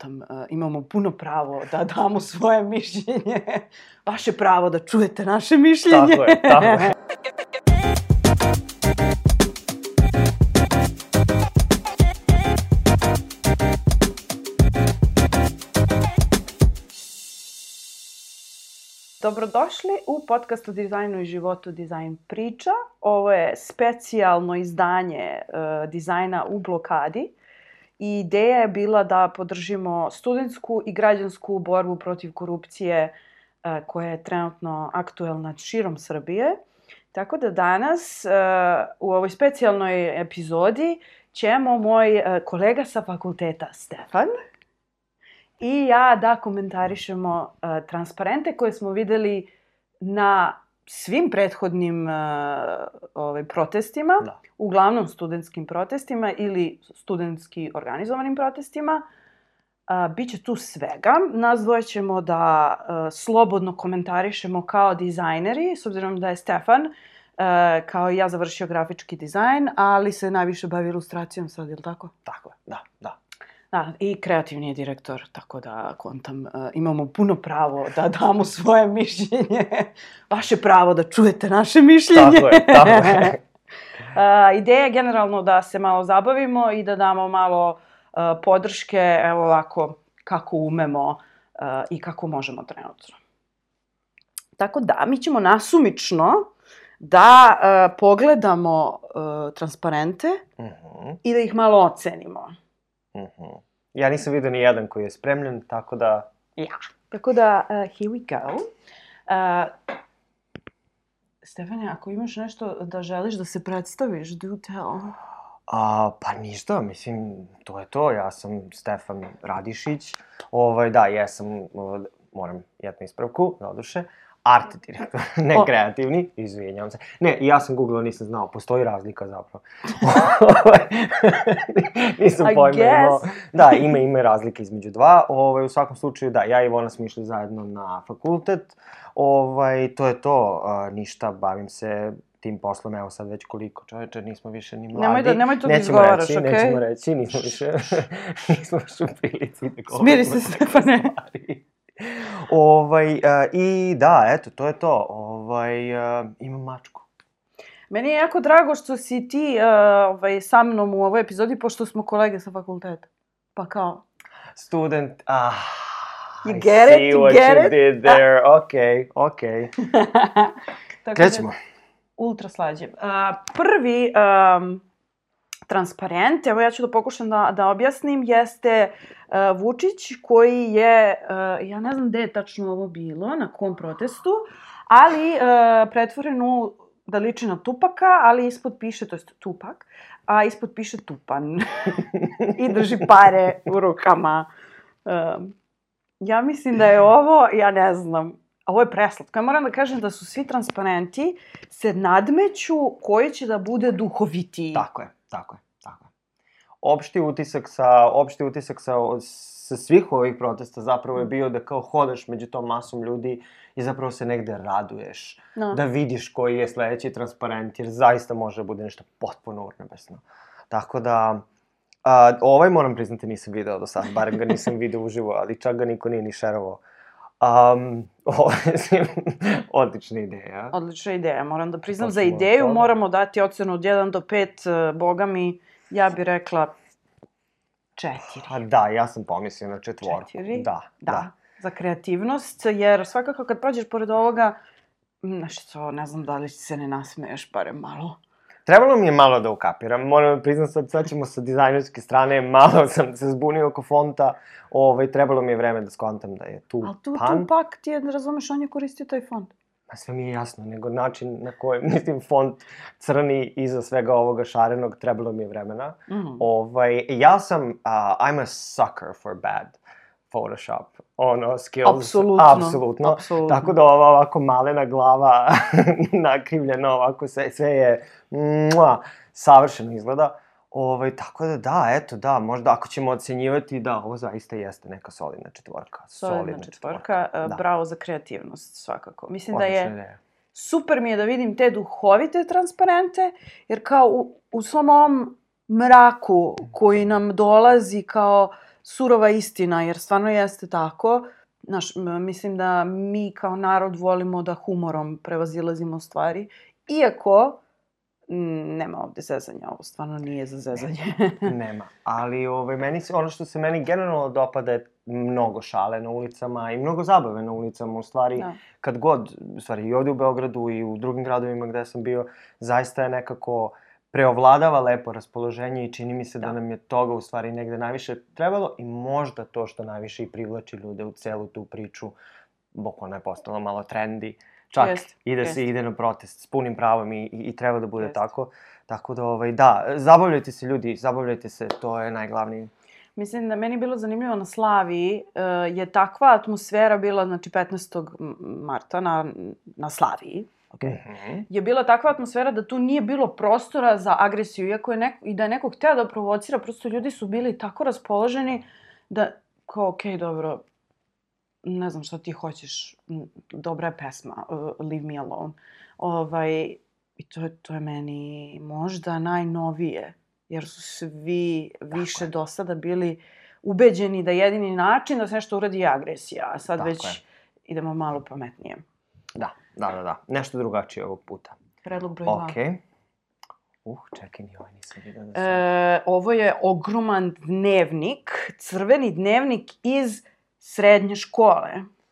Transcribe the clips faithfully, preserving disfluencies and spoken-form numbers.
kontam. Imamo puno pravo da damo svoje mišljenje. Vaše pravo da čujete naše mišljenje. Tako je, tako je. Dobrodošli u podcastu Dizajnu i životu Dizajn priča. Ovo je specijalno izdanje uh, dizajna u blokadi. I ideja je bila da podržimo studentsku i građansku borbu protiv korupcije uh, koja je trenutno aktuelna širom Srbije. Tako da danas uh, u ovoj specijalnoj epizodi ćemo moj uh, kolega sa fakulteta Stefan i ja da komentarišemo uh, transparente koje smo videli na svim prethodnim uh, ovaj, protestima, Da. uglavnom studentskim protestima ili studentski organizovanim protestima. Uh, Biće tu svega. Nas dvoje ćemo da uh, slobodno komentarišemo kao dizajneri, s obzirom da je Stefan, uh, kao i ja, završio grafički dizajn, ali se najviše bavi ilustracijom sad, je li tako? Tako je, da, da. Da, i kreativni je direktor, tako da kontam, uh, imamo puno pravo da damo svoje mišljenje. Vaše pravo da čujete naše mišljenje. Tako je, tako je. uh, ideja je generalno da se malo zabavimo i da damo malo uh, podrške, evo ovako, kako umemo uh, i kako možemo trenutno. Tako da, mi ćemo nasumično da uh, pogledamo uh, transparente Uh-huh. i da ih malo ocenimo. Uh-huh. Ja nisam vidio ni jedan koji je spremljen, tako da... Ja. Tako da, uh, here we go. Uh, Stefane, ako imaš nešto da želiš da se predstaviš, do tell. A, pa ništa, mislim, to je to. Ja sam Stefan Radišić. Ovaj, da, jesam, ovaj, moram jednu ispravku, doduše. Art direktor, ne O. kreativni, izvinjavam se. Ne, ja sam googlao, nisam znao, postoji razlika zapravo. Nisam I pojma imao. guess. Da, ima, ima razlike između dva. Ovaj, u svakom slučaju, da, ja i Ivona smo išli zajedno na fakultet. Ovaj, to je to, a, ništa, bavim se tim poslom, evo sad već koliko, čoveče, nismo više ni mladi. Nemoj da- nemoj to da Nećemo izgovaraš, reći, okej? Nećemo reći, nismo više, nismo još u prilici da govorimo Smiri se, te Stefane. stvari. Ovaj, uh, i da, eto, to je to. Ovaj, uh, imam mačku. Meni je jako drago što si ti uh, ovaj, sa mnom u ovoj epizodi, pošto smo kolege sa fakulteta. Pa kao... Student, ah, You I get see it, you what get you it. did there. Okej, okej. Tako Krećemo. Da, ultra slađe. Uh, prvi um, transparent, evo ja ću da pokušam da, da objasnim, jeste uh, Vučić koji je, uh, ja ne znam gde je tačno ovo bilo, na kom protestu, ali uh, pretvoren u, da liči na Tupaka, ali ispod piše, to jest Tupak, a ispod piše Tupan. I drži pare u rukama. Um, ja mislim da je ovo, ja ne znam, ovo je preslatko. Ja moram da kažem da su svi transparenti se nadmeću koji će da bude duhovitiji. Tako je, tako je, tako je. Opšti utisak sa, opšti utisak sa, sa svih ovih protesta zapravo je bio da kao hodaš među tom masom ljudi i zapravo se negde raduješ. No. Da vidiš koji je sledeći transparent, jer zaista može da bude nešto potpuno urnebesno. Tako da, a, ovaj moram priznati nisam video do sad, barem ga nisam video uživo, ali čak ga niko nije ni šerovao. Um, ovo je odlična ideja. Odlična ideja, moram da priznam. Za Počnemo od ideju toga. moramo dati ocenu od jedan do pet. Boga mi, ja bih rekla četiri. A da, ja sam pomislio na četvorku. Četiri? Da, Da, da. za kreativnost, jer svakako kad prođeš pored ovoga, nešto, ne znam da li se ne nasmeješ barem malo. Trebalo mi je malo da ukapiram, moram da priznam sad, sad ćemo sa dizajnerske strane, malo sam se zbunio oko fonta, ovaj, trebalo mi je vreme da skontam da je tu Ali tu, pan. tu pak ti je, razumeš, on je koristio taj font. Pa sve mi je jasno, nego način na koji, mislim, font crni iza svega ovoga šarenog, trebalo mi je vremena. Mhm. Ovaj, ja sam, uh, I'm a sucker for bad Photoshop, ono, skills. Apsolutno, Apsolutno. apsolutno. Tako da ova ovako malena glava, nakrivljena ovako, sve, sve je mua, savršeno izgleda. Ovaj, tako da da, eto da, možda ako ćemo ocenjivati, da, ovo zaista jeste neka solidna četvorka. Solidna četvorka, Da. bravo za kreativnost svakako. Mislim Odlična da je, ideja. super mi je da vidim te duhovite transparente, jer kao u, u svom ovom mraku koji nam dolazi kao surova istina, jer stvarno jeste tako. Znaš, mislim da mi kao narod volimo da humorom prevazilazimo stvari, iako nema ovde zezanja, ovo stvarno nije za zezanje. Nema, ali ovaj, meni se, ono što se meni generalno dopada je mnogo šale na ulicama i mnogo zabave na ulicama, u stvari, da. Kad god, u stvari i ovde u Beogradu i u drugim gradovima gde sam bio, zaista je nekako preovladava lepo raspoloženje i čini mi se da, da nam je toga u stvari negde najviše trebalo i možda to što najviše i privlači ljude u celu tu priču, bukvalno je postalo malo trendi. Čak jest, i da jest. se ide na protest s punim pravom i, i, i treba da bude jest. tako. Tako da, ovaj, da, zabavljajte se ljudi, zabavljajte se, to je najglavnije. Mislim da meni je bilo zanimljivo na Slaviji, uh, je takva atmosfera bila, znači petnaestog marta na, na Slaviji, okay. mm-hmm. je bila takva atmosfera da tu nije bilo prostora za agresiju, iako je neko, i da je neko hteo da provocira, prosto ljudi su bili tako raspoloženi da, kao, okej, okay, dobro, ne znam šta ti hoćeš, dobra je pesma, uh, Leave Me Alone. Ovaj, I to je, to je meni možda najnovije, jer su svi više do sada bili ubeđeni da jedini način da se nešto uradi je agresija, a sad Tako već je. idemo malo pametnije. Da, da, da, da. Nešto drugačije ovog puta. Predlog broj dva. Okej. Uh, čekaj, ni ovaj nisam vidio da sam... E, ovo je ogroman dnevnik, crveni dnevnik iz srednje škole.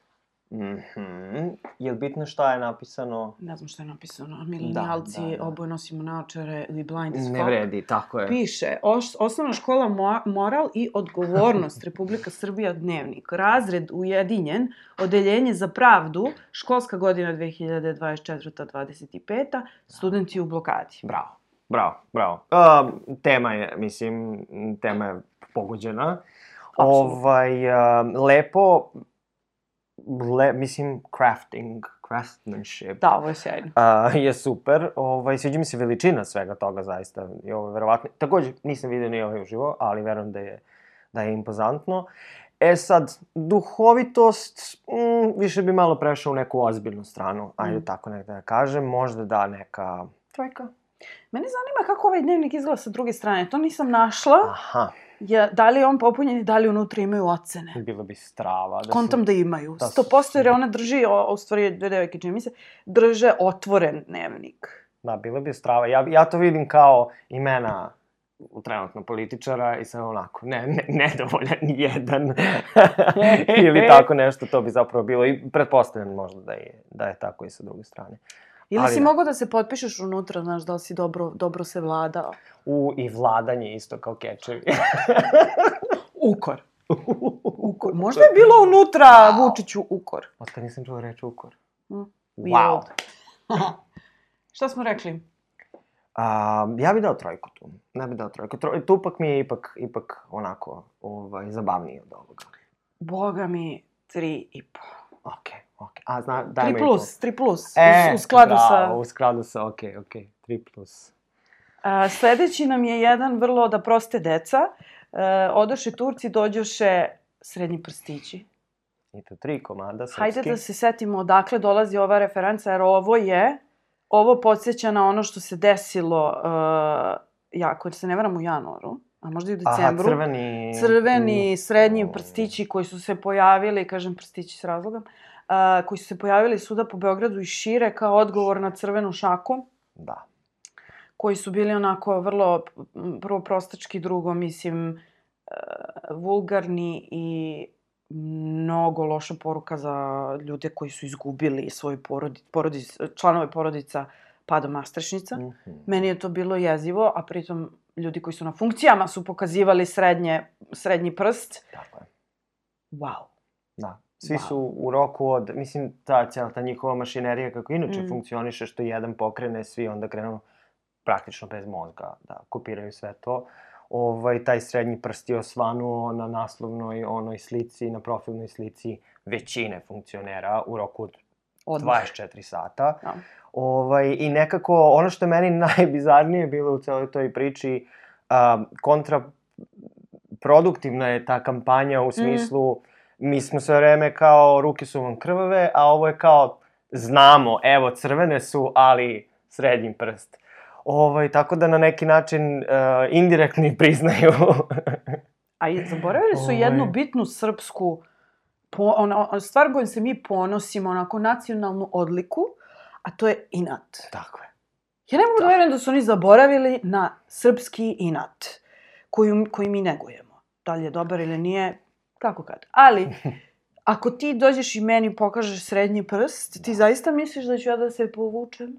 Mhm. Je li bitno šta je napisano? Ne znam šta je napisano. Milenijalci, da, da, da. oboje nosimo naočare ili blind spot. Ne vredi, tako je. Piše, os, osnovna škola mo, moral i odgovornost Republika Srbija dnevnik. Razred ujedinjen, odeljenje za pravdu, školska godina dve hiljade dvadeset četvrta dvadeset peta studenti u blokadi. Bravo, bravo, bravo. Uh, tema je, mislim, tema je pogođena. Absolutno. Ovaj, uh, lepo... Le, mislim, crafting, craftsmanship. Da, ovo je sjajno. Uh, je super. Ovaj, sviđa mi se veličina svega toga, zaista. I ovo je verovatno... Takođe, nisam vidio ni ovaj uživo, ali verujem da je, da je impozantno. E sad, duhovitost, mm, više bi malo prešao u neku ozbiljnu stranu. Ajde, mm. tako nekada da kažem. Možda da neka... Trojka. Mene zanima kako ovaj dnevnik izgleda sa druge strane. To nisam našla. Aha. Ja, da li je on popunjen i da li unutra imaju ocene? Bilo bi strava. Da Kontam su, da imaju. Da sto posto jer ona drži, o, u stvari dve devojke čini mi se, drže otvoren dnevnik. Da, bilo bi strava. Ja, ja to vidim kao imena trenutno političara i sam onako, ne, ne, nedovoljan jedan. Ili tako nešto, to bi zapravo bilo. I pretpostavljam možda da je, da je tako i sa druge strane. Ili Ali si ne. mogao da se potpišeš unutra, znaš, da li si dobro, dobro se vladao? U, i vladanje isto kao kečevi. Ukor. Ukor. Možda je bilo unutra wow. Vučiću ukor. Otkad nisam čuo reći ukor. Mm. Wow. Šta smo rekli? A, ja bih dao trojku tu. Ne bih dao trojku. Troj, Tupak mi je ipak, ipak onako ovaj, zabavniji od ovoga. Boga mi, tri i po. Okej. Okay. Okay. A, zna, dajmo tri plus, tri plus. E, u, u skladu bravo, sa... u skladu sa, okej, okay, okej, okay. tri plus. A, sledeći nam je jedan vrlo da proste deca. E, odoše Turci, dođoše srednji prstići. I to tri komada srpski. Hajde da se setimo odakle dolazi ova referenca, jer ovo je, ovo podsjeća na ono što se desilo, uh, ja, ako se ne varam, u januaru, a možda i u decembru. Aha, crveni... Crveni, srednji prstići koji su se pojavili, kažem prstići s razlogom, uh, koji su se pojavili svuda po Beogradu i šire kao odgovor na crvenu šaku. Da. Koji su bili onako vrlo, prvo prostački, drugo, mislim, uh, vulgarni i mnogo loša poruka za ljude koji su izgubili svoje porodi, porodic, članove porodica padom nastrešnica. Mm-hmm. Meni je to bilo jezivo, a pritom ljudi koji su na funkcijama su pokazivali srednje, srednji prst. Tako je. Wow. Da. Svi wow. su u roku od, mislim, ta cijela ta njihova mašinerija kako inače mm. funkcioniše, što jedan pokrene, svi onda krenu praktično bez mozga da kopiraju sve to. Ovaj, taj srednji prst je osvanuo na naslovnoj onoj slici, na profilnoj slici većine funkcionera u roku od Odmah. dvadeset četiri sata. Ja. Ovaj, I nekako, ono što je meni najbizarnije bilo u celoj toj priči, um, kontraproduktivna je ta kampanja u smislu, mm. mi smo sve vreme kao, ruke su vam krvave, a ovo je kao, znamo, evo, crvene su, ali srednji prst. Ovaj, tako da na neki način uh, indirektno priznaju. A i zaboravili su jednu bitnu srpsku po, ono, stvar kojom se mi ponosimo, onako nacionalnu odliku, a to je inat. Tako je. Ja ne mogu da verujem da su oni zaboravili na srpski inat, koji, koji mi negujemo. Da li je dobar ili nije, kako kad. Ali, ako ti dođeš i meni pokažeš srednji prst, ti zaista misliš da ću ja da se povučem?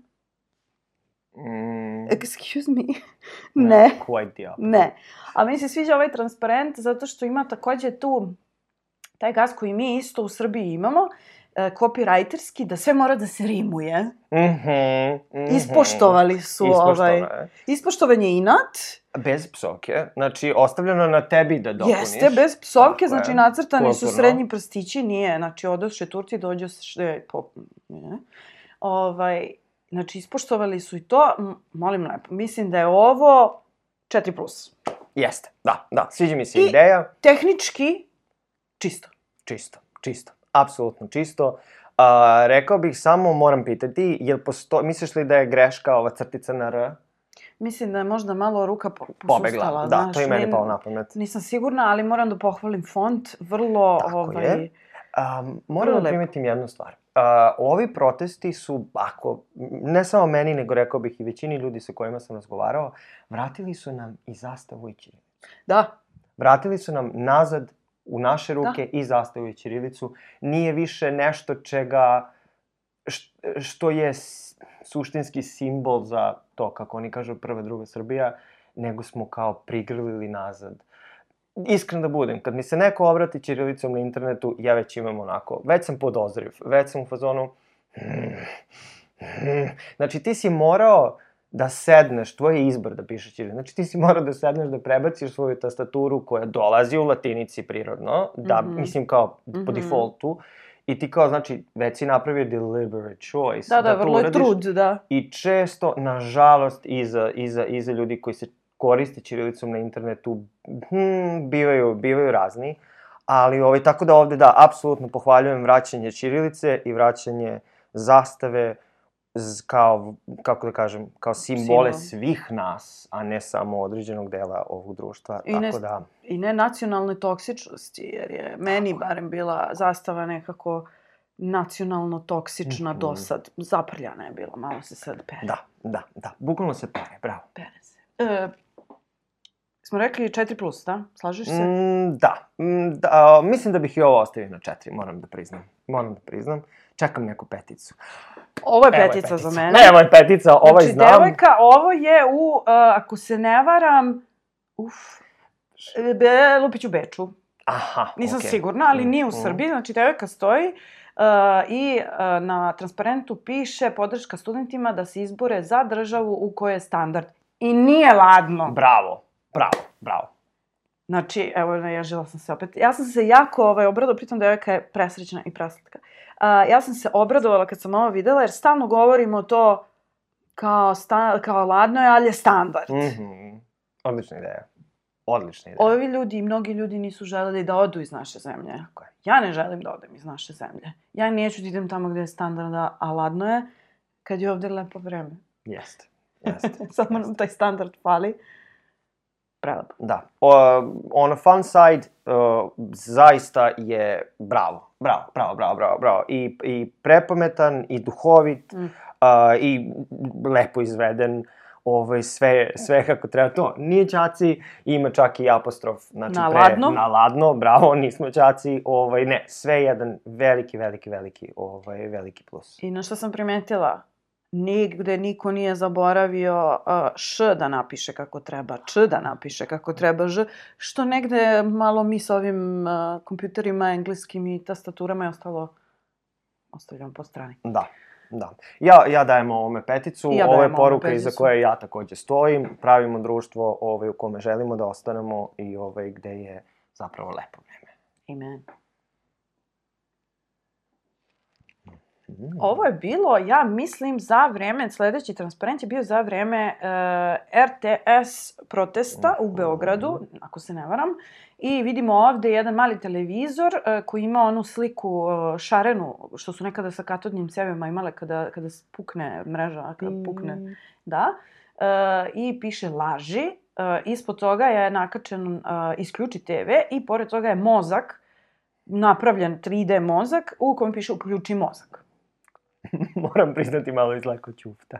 Mm. Excuse me. Ne. Quite the opposite. Ne. A meni se sviđa ovaj transparent zato što ima takođe tu taj gaz koji mi isto u Srbiji imamo, copywriterski, da sve mora da se rimuje. Mm-hmm, mm-hmm. Ispoštovali su ovaj... Ispoštovan je inat. Bez psovke. Znači, ostavljeno na tebi da dopuniš. Jeste, bez psovke. Znači, nacrtani su srednji prstići. Nije. Znači, odoše Turci, dođe... Po... Ne. Ovaj... Znači, ispoštovali su i to. Molim lepo. Mislim da je ovo četiri plus. Jeste. Da, da. Sviđa mi se I ideja. Tehnički čisto. Čisto, čisto. Apsolutno čisto. Uh, rekao bih samo, moram pitati, jel posto... misliš li da je greška ova crtica na R? Mislim da je možda malo ruka posustala. Pobegla, da, znaš, to je meni palo na pamet. Nisam sigurna, ali moram da pohvalim font. Vrlo, Tako ovaj... je. Um, moram da primetim jednu stvar. Uh, ovi protesti su, ako, ne samo meni, nego rekao bih i većini ljudi sa kojima sam razgovarao, vratili su nam i zastavu i ćirilicu. Da. Vratili su nam nazad u naše ruke da. I zastavu i ćirilicu. Nije više nešto čega, što je suštinski simbol za to, kako oni kažu, prva, druga Srbija, nego smo kao prigrlili nazad. Iskren da budem, kad mi se neko obrati ćirilicom na internetu, ja već imam onako, već sam podozriv, već sam u fazonu... Znači, ti si morao da sedneš, tvoj je izbor da pišeš ćirilicu, znači ti si morao da sedneš da prebaciš svoju tastaturu koja dolazi u latinici prirodno, da, mm-hmm. mislim kao mm-hmm. po defaultu, i ti kao, znači, već si napravio deliberate choice. Da, da, da vrlo je trud, da. I često, nažalost, iza, iza, iza ljudi koji se koriste ćirilicom na internetu, hmm, bivaju, bivaju razni, ali ovaj, tako da ovde, da, apsolutno pohvaljujem vraćanje ćirilice i vraćanje zastave z, kao, kako da kažem, kao simbole Simo. Svih nas, a ne samo određenog dela ovog društva, I tako ne, da... I ne nacionalne toksičnosti, jer je meni barem bila zastava nekako nacionalno toksična mm-hmm. do sad. Zaprljana je bila, malo se sad pere. Da, da, da, bukvalno se pere, bravo. Pere se. E, smo rekli četiri plus, da? Slažeš se? Mm, da. Mm, da. Mislim da bih i ovo ostavio na četiri, moram da priznam. Moram da priznam. Čekam neku peticu. Ovo je petica, petica za mene. Ne, ovo je petica, ovaj znači, znam. Znači, devojka, ovo je u, uh, ako se ne varam, uf, be, Lupić u Beču. Aha, Nisam okay. sigurna, ali mm, nije u Srbiji. Znači, devojka stoji uh, i uh, na transparentu piše podrška studentima da se izbore za državu u kojoj je standard. I nije ladno. Bravo, bravo, bravo. Znači, evo, naježila sam se opet. Ja sam se jako ovaj, obradila, pritom devojka je presrećna i preslatka. Uh, ja sam se obradovala kad sam ovo videla, jer stalno govorimo to kao, sta, kao ladno je, ali je standard. Mm-hmm. Odlična ideja. Odlična ideja. Ovi ljudi i mnogi ljudi nisu želeli da odu iz naše zemlje. Tako je. Ja ne želim da odem iz naše zemlje. Ja neću da idem tamo gde je standarda, a ladno je, kad je ovde lepo vreme. Jeste. Jeste. Samo nam taj standard fali. Prelepo. Da. Uh, on a fun side, uh, zaista je bravo. Bravo, bravo, bravo, bravo, bravo. I, i prepametan, i duhovit, mm. uh, i lepo izveden. Ovaj, sve, sve kako treba. To nije ćaci, ima čak i apostrof. Znači, na pre, ladno. Na ladno, bravo, nismo ćaci. Ovaj, ne, sve jedan veliki, veliki, veliki, ovaj, veliki plus. I na što sam primetila? Nigde niko nije zaboravio uh, š da napiše kako treba, č da napiše kako treba, ž, što negde malo mi s ovim uh, kompjuterima engleskim i tastaturama je ostalo, ostavljamo po strani. Da, da. Ja, ja dajem ovome peticu, ja ovo je poruka iza koje ja takođe stojim, pravimo društvo ovaj, u kome želimo da ostanemo i ovaj, gde je zapravo lepo vreme. Amen. Ovo je bilo, ja mislim, za vreme, sledeći transparent je bio za vreme uh, R T S protesta u Beogradu, ako se ne varam. I vidimo ovde jedan mali televizor uh, koji ima onu sliku uh, šarenu, što su nekada sa katodnim cevima imale kada, kada pukne mreža, kada pukne, da. Uh, I piše laži ispod toga je nakačen uh, isključi te ve i pored toga je mozak, napravljen tri de mozak u kojem piše uključi mozak. Moram priznati malo izlako ćufta.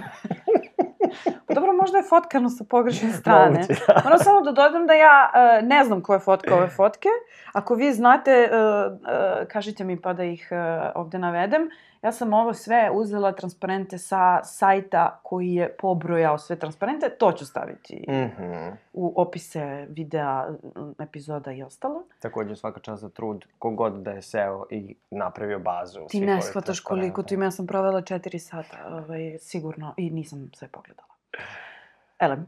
Pa dobro, možda je fotkano sa pogrešne strane. Moguće, da. Moram samo da dodam da ja uh, ne znam ko je fotka ove fotke. Ako vi znate, uh, uh, kažite mi pa da ih uh, ovde navedem. Ja sam ovo sve uzela transparente sa sajta koji je pobrojao sve transparente. To ću staviti Mm-hmm. u opise videa, epizoda i ostalo. Također svaka čast za trud, kogod da je seo i napravio bazu. Ti ne shvataš koliko tu ima. Ja sam provela četiri sata, ovaj, sigurno, i nisam sve pogledala. Elem.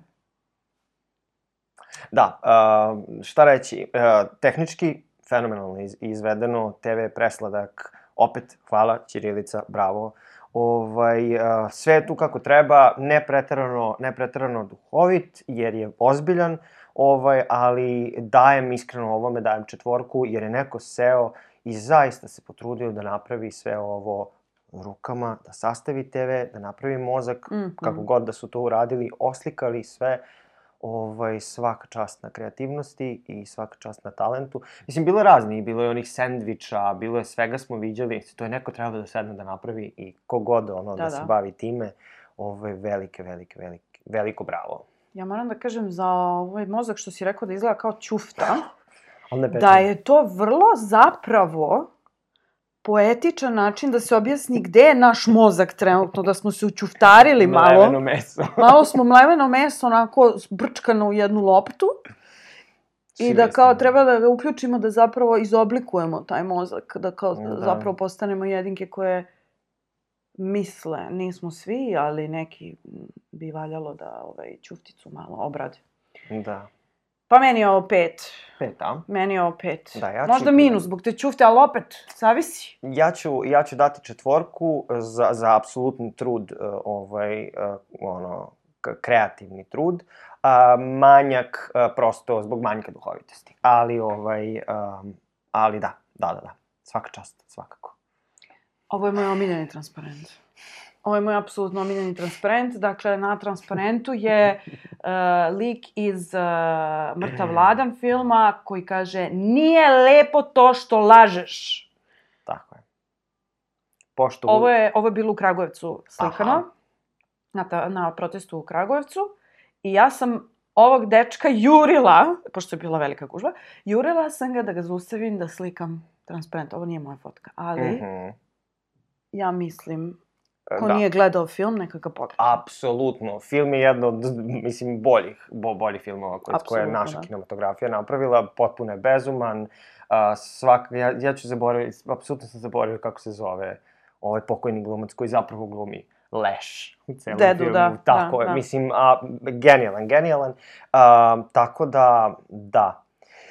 Da, uh, šta reći, uh, tehnički fenomenalno iz, izvedeno, te ve presladak, opet hvala, ćirilica, bravo. Ovaj, uh, sve je tu kako treba, ne preterano, ne preterano duhovit, jer je ozbiljan, ovaj, ali dajem iskreno ovome, dajem četvorku, jer je neko seo i zaista se potrudio da napravi sve ovo rukama, da sastavi te ve, da napravi mozak, mm-hmm. kako god da su to uradili, oslikali sve, ovaj, svaka čast na kreativnosti i svaka čast na talentu. Mislim, bilo je razni, bilo je onih sendviča, bilo je svega smo viđali, to je neko trebao da sedne da napravi i kogod ono da, da, da se bavi time, ovaj, velike, velike, velike, veliko bravo. Ja moram da kažem za ovaj mozak što si rekao da izgleda kao ćufta, da je to vrlo zapravo poetičan način da se objasni gde je naš mozak trenutno, da smo se učuftarili malo. Mleveno meso. Malo smo mleveno meso onako brčkano u jednu loptu. I da kao treba da ga uključimo da zapravo izoblikujemo taj mozak. Da kao da. zapravo postanemo jedinke koje misle. Nismo svi, ali neki bi valjalo da ovaj, ćufticu malo obrade. Da. Pa meni je ovo pet. Pet, a? Meni je ovo pet. Da, ja Možda ću... minus zbog te ćufte, ali opet, zavisi. Ja ću, ja ću dati četvorku za, za apsolutni trud, uh, ovaj, uh, ono, kreativni trud. Uh, manjak, uh, prosto zbog manjka duhovitosti. Ali, ovaj, um, ali da, da, da, da. Svaka čast, svakako. Ovo je moj omiljeni transparent. Ovo je moj apsolutno omiljeni transparent. Dakle, na transparentu je uh, lik iz uh, Mrtav Ladan filma koji kaže nije lepo to što lažeš. Tako je. Pošto... Ovo je, ovo je bilo u Kragujevcu slikano. Na, ta, na protestu u Kragujevcu. I ja sam ovog dečka jurila, pošto je bila velika gužva, jurila sam ga da ga zaustavim da slikam transparent. Ovo nije moja fotka, ali mm-hmm. ja mislim... Ko da. Nije gledao film, neka ga pogleda. Apsolutno. Film je jedno od, mislim, boljih, bo, boljih filmova koje, koje je naša da. kinematografija napravila. Potpuno je bezuman. Uh, svak, ja, ja ću zaboraviti, apsolutno sam zaboravio kako se zove ovaj pokojni glumac koji zapravo glumi Leš u celom Dedu, filmu. Da, tako da, je, da. mislim, a, genijalan, genijalan. Uh, tako da, da.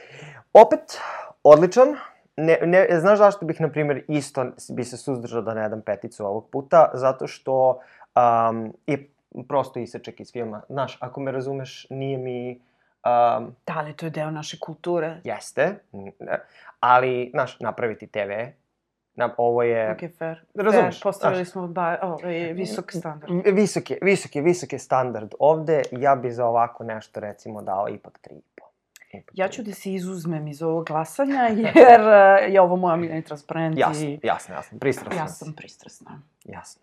Opet, odličan. Ne, ne, znaš zašto bih, na primjer, isto bi se suzdržao da ne dam peticu ovog puta? Zato što um, je prosto iseček iz filma. Znaš, ako me razumeš, nije mi... Um, da, ali to je deo naše kulture. Jeste, ne, ali, znaš, napraviti te ve, na, ovo je... Ok, fair. Razumeš? Fair, postavili smo ba, ovaj, visok standard. Visok je, visok je, visok je standard. Ovde ja bi za ovako nešto, recimo, dao ipak tri i po. Ja ću da se izuzmem iz ovog glasanja, jer uh, je ovo moja omiljeni transparent. Jasno, i... jasno, jasno. Pristrasna. Ja sam pristrasna. Jasno.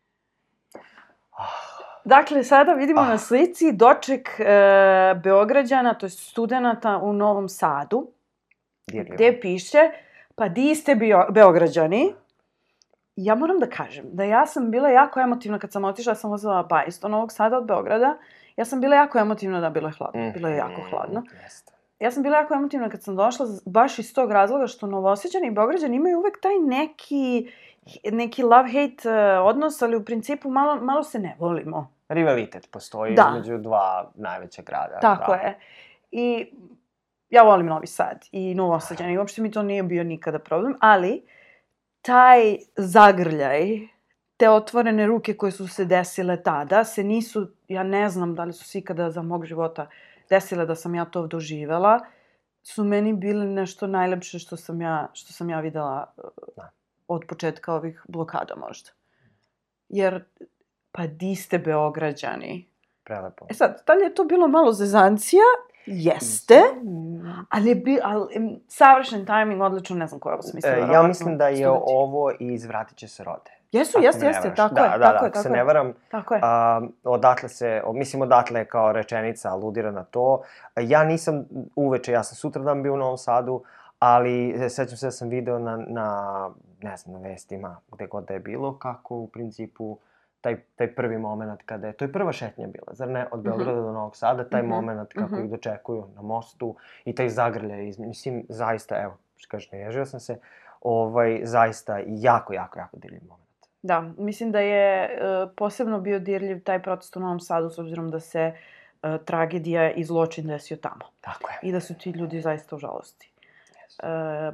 Dakle, sada vidimo ah. na slici doček uh, Beograđana, to je studenata u Novom Sadu, Dirljivo. Gde piše, pa di ste bio, Beograđani? Ja moram da kažem da ja sam bila jako emotivna kad sam otišla, ja sam vozila bajs do Novog Sada od Beograda. Ja sam bila jako emotivna da bilo je hladno. Mm. Bilo je jako hladno. Jeste. Ja sam bila jako emotivna kad sam došla, baš iz tog razloga što Novosađani i Beograđani imaju uvek taj neki, neki love-hate uh, odnos, ali u principu malo, malo se ne volimo. Rivalitet postoji da. između dva najveća grada. Tako da. je. I ja volim Novi Sad i Novosađani. Uopšte mi to nije bio nikada problem, ali taj zagrljaj, te otvorene ruke koje su se desile tada, se nisu, ja ne znam da li su se ikada za mog života desile da sam ja to doživela, su meni bili nešto najlepše što sam ja, što sam ja videla od početka ovih blokada možda. Jer, pa di ste Beograđani? Prelepo. E sad, da li je to bilo malo zezancija? Jeste. Ali je bi, ali, em, savršen tajming, odlično, ne znam ko je ovo smislila. E, ja verovatno mislim da je studenti. ovo iz Vratit će se rode. Jesu, Ako jeste, me ne jeste, varaš. tako da, je, da, tako da, je, ako tako se je. ne varam, Tako je. a, odatle se, o, mislim odatle kao rečenica aludira na to. Ja nisam uveče, ja sam sutradan bio u Novom Sadu, ali sećam se da sam video na, na, ne znam, na vestima, gde god da je bilo, kako u principu taj, taj prvi moment kada je, to je prva šetnja bila, zar ne, od Beograda Mhm. do Novog Sada, taj Mhm, moment kako mhm. ih dočekuju na mostu i taj zagrljaj, iz- mislim, zaista, evo, što kažeš, naježio sam se, ovaj, zaista jako, jako, jako divljiv moment. Da, mislim da je e, posebno bio dirljiv taj protest u Novom Sadu, s obzirom da se e, tragedija i zločin desio tamo. Tako je. I da su ti ljudi zaista u žalosti. Yes. E,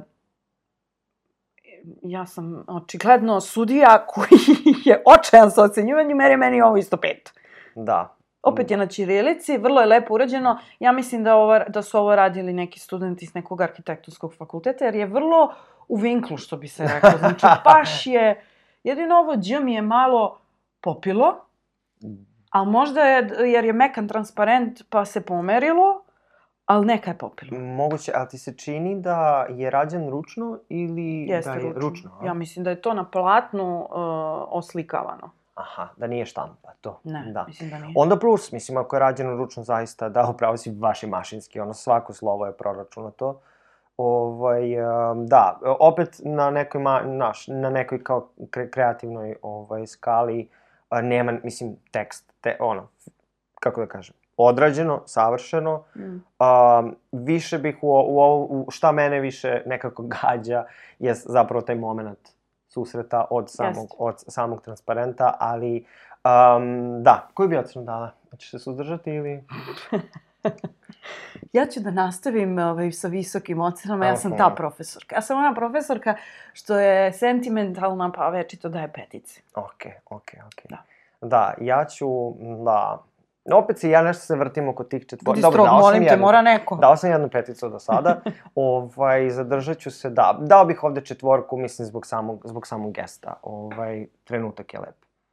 ja sam očigledno sudija koji je očajan sa ocenjivanjem, jer je meni ovo isto pet. Da. Opet je na ćirilici, vrlo je lepo urađeno. Ja mislim da, ovo, da su ovo radili neki studenti iz nekog arhitektonskog fakulteta, jer je vrlo u vinklu, što bi se rekao. Znači, baš je... Jedino ovo Đ mi je malo popilo, ali možda je, jer je mekan transparent, pa se pomerilo, ali neka je popilo. Moguće, ali ti se čini da je rađen ručno ili Jeste da je ručno. ručno? A? Ja mislim da je to na platnu uh, oslikavano. Aha, da nije štampa, to. Ne, da. mislim da nije. Onda plus, mislim, ako je rađeno ručno zaista, da, upravo si baš i mašinski, ono, svako slovo je proračunato. Ovaj, um, da, opet na nekoj, ma, naš, na nekoj kao kre, kreativnoj ovaj, skali a, nema, mislim, tekst, te, ono, kako da kažem, odrađeno, savršeno. Mm. Um, više bih u, u, u, u šta mene više nekako gađa je zapravo taj moment susreta od samog, od samog transparenta, ali um, da, koju bi ocenu dala? Hoćeš se suzdržati ili... Ja ću da nastavim ovaj, sa visokim ocenama, ja sam Okay. ta profesorka. Ja sam ona profesorka što je sentimentalna, pa večito daje petice. Okej, okej, okej. Da. Da, ja ću, da... Opet se ja nešto se vrtim oko tih četvora. Budi strog, molim te, jednu, mora neko. Dao sam jednu peticu do sada. ovaj, zadržat ću se, da. Dao bih ovde četvorku, mislim, zbog samog, zbog samog gesta. Ovaj, trenutak je lep.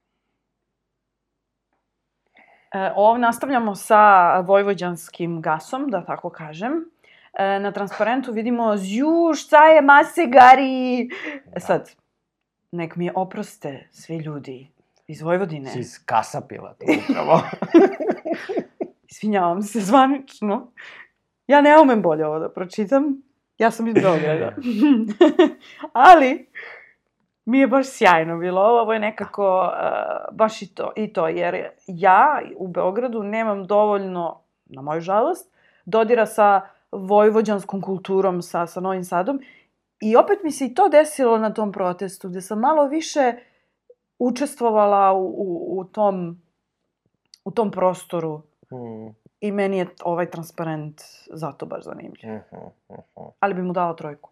E, ovdje nastavljamo sa vojvođanskim gasom, da tako kažem. E, na transparentu vidimo zju, šta je mase gari. E sad, nek mi oproste svi ljudi iz Vojvodine. Si iz kasapila, to upravo. Izvinjavam se zvanično. Ja ne umem bolje ovo da pročitam. Ja sam iz Beograda. Ali, mi je baš sjajno bilo. Ovo je nekako uh, baš i to, i to. Jer ja u Beogradu nemam dovoljno, na moju žalost, dodira sa vojvođanskom kulturom, sa, sa Novim Sadom. I opet mi se i to desilo na tom protestu, gde sam malo više učestvovala u, u, u, tom, u tom prostoru. Hmm. I meni je ovaj transparent zato baš zanimljiv. Uh-huh, uh-huh. Ali bi mu dala trojku.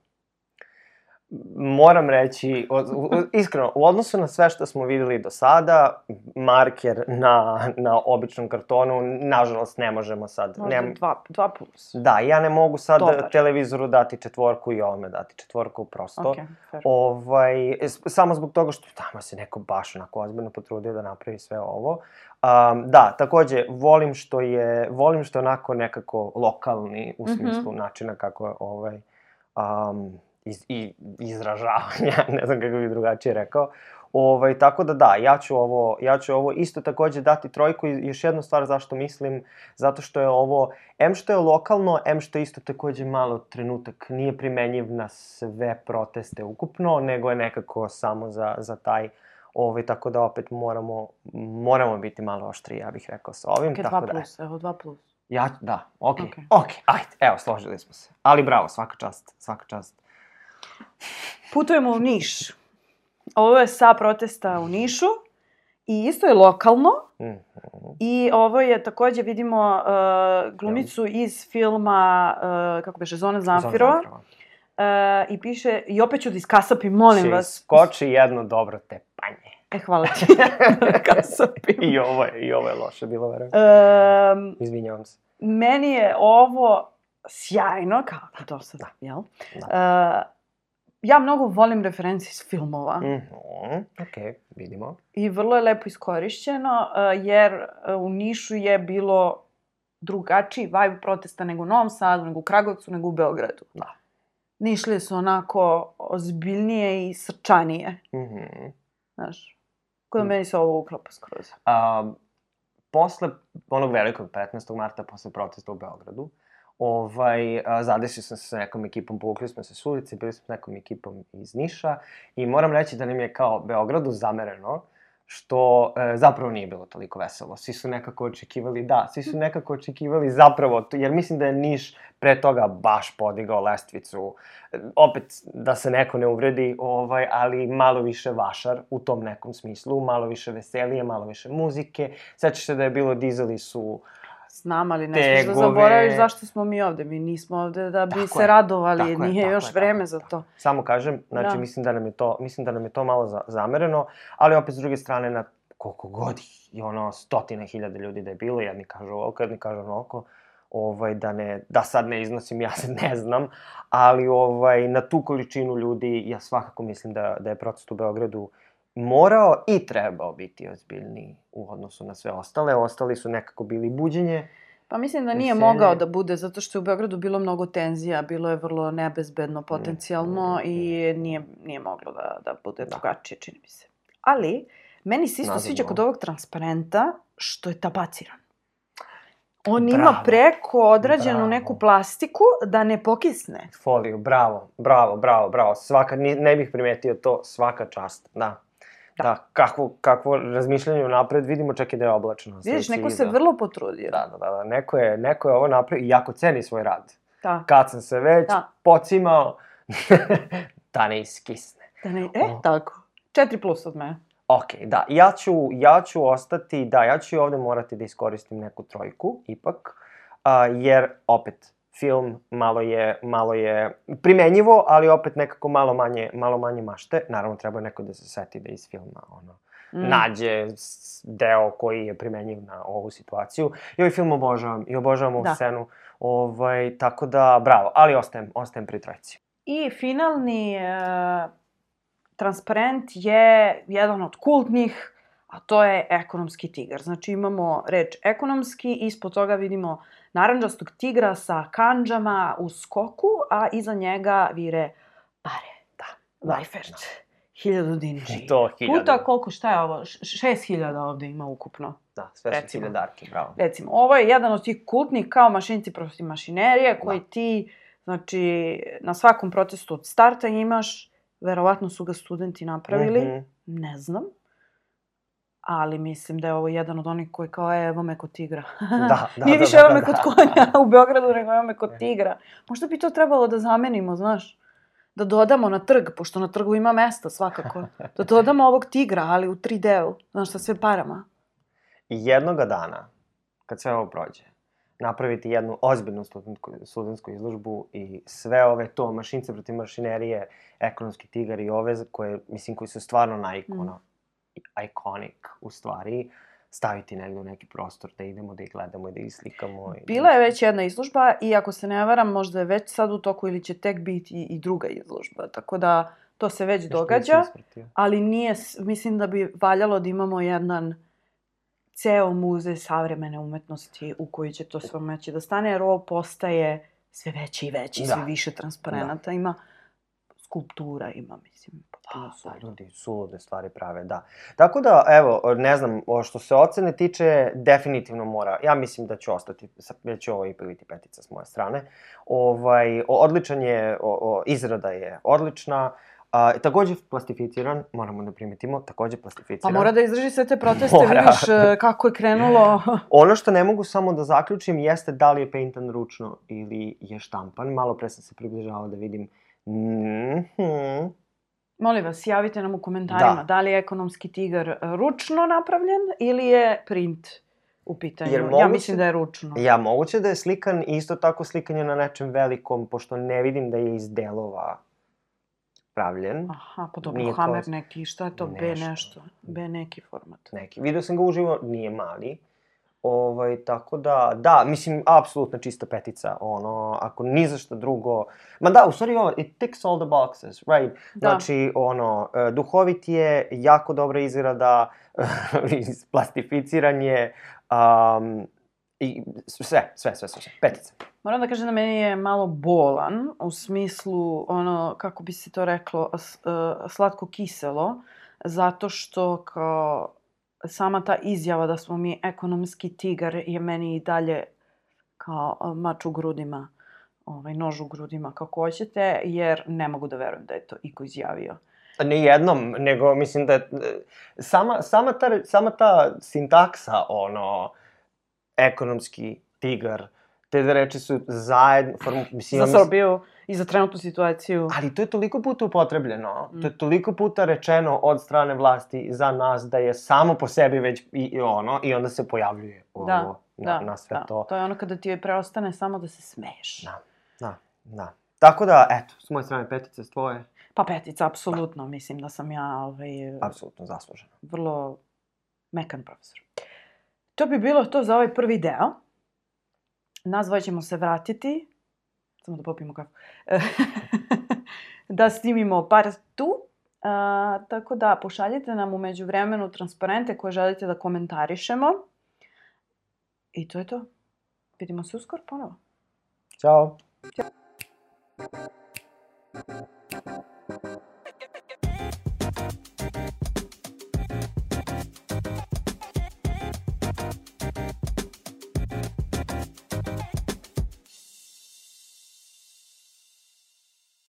Moram reći, od, u, iskreno, u odnosu na sve što smo videli do sada, marker na, na običnom kartonu, nažalost, ne možemo sad... Možda ne, dva, dva plus. Da, ja ne mogu sad Dobar. televizoru dati četvorku i ovome dati četvorku, prosto. Okay, fair. Ovaj, samo zbog toga što tamo se neko baš onako ozbiljno potrudio da napravi sve ovo. Um, da, takođe, volim što je, volim što je onako nekako lokalni u smislu mm-hmm. načina kako je ovaj, um, iz, i, izražavanja, ne znam kako bih drugačije rekao. Ovaj, tako da da, ja ću, ovo, ja ću ovo isto takođe dati trojku i još jednu stvar zašto mislim, zato što je ovo, em što je lokalno, em što je isto takođe malo trenutak, nije primenjiv na sve proteste ukupno, nego je nekako samo za, za taj, ovaj, tako da opet moramo, moramo biti malo oštriji, ja bih rekao sa ovim. Okay, tako dva da, plus, evo dva plus. Ja, da, okej, Okay. okej, ajde, evo, složili smo se. Ali bravo, svaka čast, svaka čast. Putujemo u Niš. Ovo je sa protesta u Nišu i isto je lokalno. Mm-hmm. I ovo je takođe vidimo uh, glumicu iz filma, uh, kako beše, Zona Zamfirova. Uh, I piše, i opet ću da iskasapim, molim vas. Skoči jedno dobro tepanje. E, hvala ti. Kasapim. I ovo je, i ovo je loše bilo, verujem. Um, Izvinjavam se. Meni je ovo sjajno, kao i do sada, jel? Da. Uh, ja mnogo volim referencije iz filmova. Mhm, okej, vidimo. I vrlo je lepo iskorišćeno, jer u Nišu je bilo drugačiji vibe protesta nego u Novom Sadu, nego u Kragujevcu, nego u Beogradu. Da. Nišlije su onako ozbiljnije i srčanije. Mhm. Znaš, kod meni se ovo uklapa skroz. A, posle onog velikog petnaestog marta, posle protesta u Beogradu, ovaj, a, zadesio sam se sa nekom ekipom, povukli smo se s ulice, bili smo s nekom ekipom iz Niša i moram reći da nam je kao Beogradu zamereno što e, zapravo nije bilo toliko veselo. Svi su nekako očekivali, da, svi su nekako očekivali zapravo, jer mislim da je Niš pre toga baš podigao lestvicu. E, opet, da se neko ne uvredi, ovaj, ali malo više vašar u tom nekom smislu, malo više veselije, malo više muzike. Sećaš se da je bilo dizali su... Znam, ali ne smiješ da zaboraviš zašto smo mi ovde. Mi nismo ovde da bi se radovali, nije još vreme za to. Samo kažem, znači mislim da nam je to, mislim da nam je to malo zamereno, ali opet s druge strane na koliko god i ono stotine hiljade ljudi da je bilo, jedni kažu ovoliko, jedni kažu onoliko, ovaj, da, ne, da sad ne iznosim, ja se ne znam, ali ovaj, na tu količinu ljudi ja svakako mislim da, da je protest u Beogradu morao i trebao biti ozbiljniji u odnosu na sve ostale. Ostali su nekako bili buđenje. Pa mislim da nije mogao da bude, zato što je u Beogradu bilo mnogo tenzija, bilo je vrlo nebezbedno potencijalno i nije, nije moglo da, da bude drugačije, čini mi se. Ali, meni se isto sviđa kod ovog transparenta što je tabaciran. On bravo, ima preko odrađenu bravo. neku plastiku da ne pokisne. Foliju, bravo, bravo, bravo, bravo. Svaka, ne bih primetio to, svaka čast, da. Da, da kakvo, kakvo razmišljanje napred, vidimo čak i da je oblačno. Vidiš, neko se vrlo potrudio. Da, da, da, neko je, neko je ovo napravio i jako ceni svoj rad. Da. Kad sam se već da. pocimao, da ne iskisne. Da ne, e, oh. tako. Četiri plus od mene. Ok, da, ja ću, ja ću ostati, da, ja ću i ovde morati da iskoristim neku trojku, ipak, a, jer, opet, film malo je, malo je primenjivo, ali opet nekako malo manje, malo manje mašte. Naravno, treba neko da se seti da iz filma, ono, mm. nađe deo koji je primenjiv na ovu situaciju. I ovaj film obožavam, i obožavam ovu da. scenu, ovaj, tako da, bravo, ali ostajem, ostajem pri trojci. I finalni uh, transparent je jedan od kultnih, a to je ekonomski tigar. Znači imamo reč ekonomski, ispod toga vidimo narandžastog tigra sa kandžama u skoku, a iza njega vire pare. Da. Vajfert. Hiljadu dinđi. To hiljadu. Puta koliko, šta je ovo? Šest hiljada ovde ima ukupno. Da, sve su hiljadarke, bravo. Recimo, ovo je jedan od tih kultnih kao mašinci protiv mašinerije, koji da. ti, znači, na svakom protestu od starta imaš, verovatno su ga studenti napravili, mm-hmm. ne znam. Ali mislim da je ovo jedan od onih koji kao, e, evo me kod tigra. Da, da, Nije da, više da, evo da, me da. kod konja u Beogradu, nego evo me kod tigra. Možda bi to trebalo da zamenimo, znaš. Da dodamo na trg, pošto na trgu ima mesta svakako. Da dodamo ovog tigra, ali u tri D-u. Znaš, sa sve parama. I jednoga dana, kad sve ovo prođe, napraviti jednu ozbiljnu studentsku, studentsku izložbu i sve ove to, mašince protiv mašinerije, ekonomski tigar i ove, koje, mislim, koji su stvarno najikona. Mm. iconic, u stvari, staviti negde u neki prostor, da idemo, da ih gledamo i da ih slikamo. I Bila je već jedna izložba i ako se ne varam, možda je već sad u toku ili će tek biti i, i druga izložba. Tako da to se već događa, ali nije, mislim da bi valjalo da imamo jedan ceo muzej savremene umetnosti u koji će to sve moći da stane, jer ovo postaje sve veći i veći, sve više transparenata da. ima. Skulptura ima, mislim, potpuno su. Da, ljudi sulude stvari prave, da. Tako da, evo, ne znam, što se ocene tiče, definitivno mora, ja mislim da ću ostati, da će ovo ipak biti petica s moje strane. Ovaj, odličan je, o, o, izrada je odlična, a, takođe plastificiran, moramo da primetimo, takođe plastificiran. Pa mora da izdrži sve te proteste, mora. Vidiš kako je krenulo. Ono što ne mogu samo da zaključim jeste da li je paintan ručno ili je štampan. Malo pre sam se približavao da vidim. Mm-hmm. Molim vas, javite nam u komentarima da. da li je ekonomski tigar ručno napravljen ili je print u pitanju. Moguće, ja mislim da je ručno. Ja, moguće da je slikan isto tako slikan je na nečem velikom, pošto ne vidim da je iz delova pravljen. Aha, pa dobro, nije Hammer to... neki, šta je to? Nešto. B nešto. B neki format. Neki. Video sam ga uživo, nije mali. Ovaj, tako da, da, mislim, apsolutno čista petica, ono, ako ni za što drugo. Ma da, u stvari ovo, it ticks all the boxes, right? Da. Znači, ono, e, duhovit je, jako dobra izrada, plastificiran je, um, i sve, sve, sve, sve, sve, petica. Moram da kažem da meni je malo bolan, u smislu, ono, kako bi se to reklo, s- e, slatko-kiselo, zato što kao sama ta izjava da smo mi ekonomski tigar je meni i dalje kao a, mač u grudima, ovaj, nož u grudima, kako hoćete, jer ne mogu da verujem da je to iko izjavio. Ne jednom, nego mislim da je, e, sama, sama, ta, sama ta sintaksa, ono, ekonomski tigar, te dve reči su zajedno, form, mislim, Za ja mislim- Srbiju i za trenutnu situaciju. Ali to je toliko puta upotrebljeno, Mm. to je toliko puta rečeno od strane vlasti za nas da je samo po sebi već i, i ono, i onda se pojavljuje ovo Da, na, da, na sve da. to. To je ono kada ti preostane samo da se smeješ. Da, da, da. Tako da, eto, s moje strane petice, s tvoje, Pa petica, apsolutno. Mislim da sam ja ovaj, apsolutno zasluženo. vrlo mekan profesor. To bi bilo to za ovaj prvi deo. Nas dvoje ćemo se vratiti. Samo da popijemo kafu. Da snimimo part tu. A, tako da pošaljite nam u međuvremenu transparente koje želite da komentarišemo. I to je to. Vidimo se uskoro ponovo. Ćao. Thank you.